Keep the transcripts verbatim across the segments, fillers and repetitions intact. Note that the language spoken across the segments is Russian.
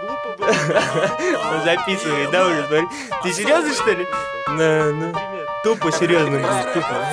глупо было. Он записывает, да, уже, смотри. Ты серьезно, что ли? На, ну, тупо серьезно будет, тупо.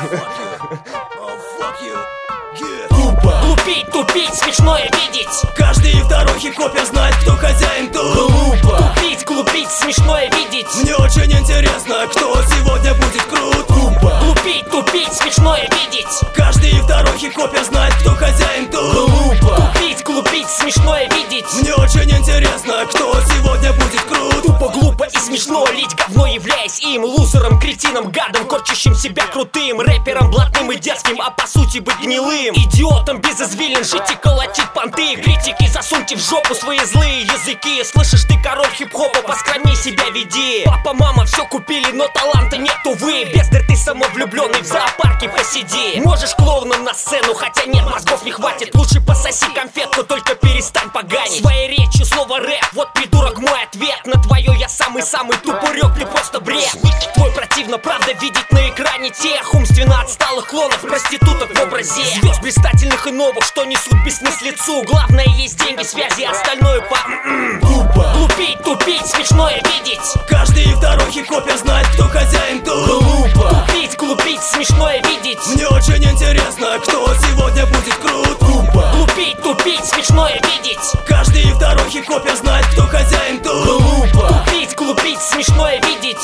Тупо. Глупить, тупить, смешное видеть. Каждый второй хип-хопер знает, кто хозяин тут. Глупо. Глупить, глупить, смешное видеть. Мне очень интересно, кто сегодня будет крут. Тупо. Глупить, тупить, смешное видеть. Каждый второй хип-хопер знает, кто хозяин тут. Глупо. Глупить, глупить, смешное видеть. Мне очень интересно, кто сегодня будет крут. Тупо, глупо и смешно лить говно, являясь им лузером, кретином, гадом, корчащим себя крутым, рэпером, блатным и дерзким, а по сути быть гнилым. Идиотом без извилин, жить и колотить понты. Критики, засуньте в жопу свои злые языки. Слышишь, ты король хип-хопа, поскромней себя веди. Папа, мама все купили, но таланта нет, увы. Бездарь, ты самовлюбленный, в зоопарке посиди. Можешь клоуном на сцену, хотя нет, мозгов не хватит. Лучше пососи конфетку, только перестань поганить. Своей речью слово рэп, вот придурок мой ответ. На твое я самый-самый тупорек, ты просто бред. Твой противно, правда, видеть на экране тех умственно отсталых клонов, проституток в образе звезд блистательных и новых, что несут бессмыслицу. Главное есть деньги, связи, остальное по Тупо. Глупить, тупить, смешное видеть. Каждый второй хип-хопер знает, кто хозяин тут. Глупо. Глупить, глупить, смешное видеть. Мне очень интересно, кто сегодня будет крут. Тупо. Глупить, тупить, смешное видеть. Каждый второй хип-хопер знает, кто хозяин тут. Глупо. Глупить, глупить, смешное видеть.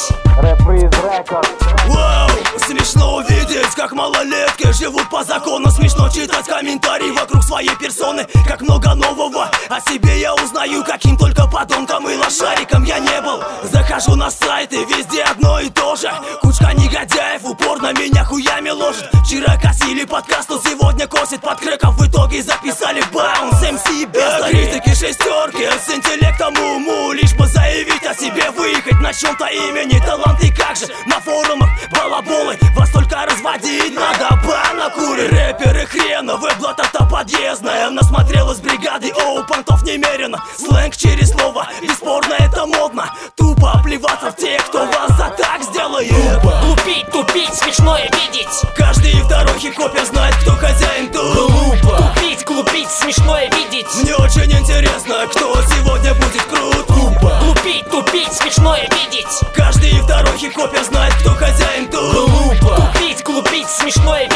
Вау, смешно увидеть, как малолетки живут по закону. Смешно читать комментарии вокруг своей персоны. Как много нового о себе я узнаю. Каким только подонком и лошариком я не был. Захожу на сайты, везде одно и то же. Кучка негодяев упорно меня хуями ложит. Вчера косили подкаст, но сегодня косит под крэков. В итоге записали баунс, эм си без критики шестерки. С интеллектом уму, лишь бы заявить о себе, выехать на чем-то имени. Таланты как же на форумах балаболы. Вас только разводить надо, бана курит. Рэперы хрена, веб-блат это подъездная. Насмотрелась бригады, оу, понтов немерено. Сленг через слово, бесспорно это модно. Тупо плеваться в тех, кто вас за так сделает. Тупо. Глупить, тупить, смешное видеть. Каждый второй хип-хопер знает, кто хозяин тут. Глупо. Глупить, глупить, смешное видеть. Мне очень интересно, кто сегодня будет крут. Тупо. Глупить, тупить, смешное видеть. Каждый второй хип-хопер знает, кто хозяин тут. Глупо. Глупить, глупить, смешное